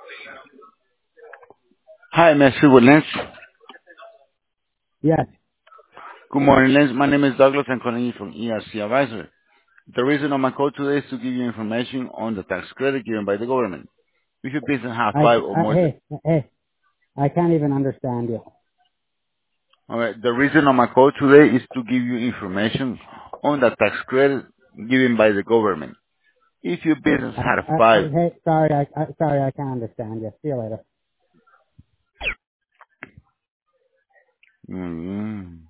Hi, Mr. Lens. Yes. Good morning, Lens. My name is Douglas. I'm calling you from ERC Advisor. The reason of my call today is to give you information on the tax credit given by the government. If your business has five or more, Hey, I can't even understand you. all right. The reason of my call today is to give you information on the tax credit given by the government. If your business had five, Hey, sorry, I can't understand you. See you later. mm,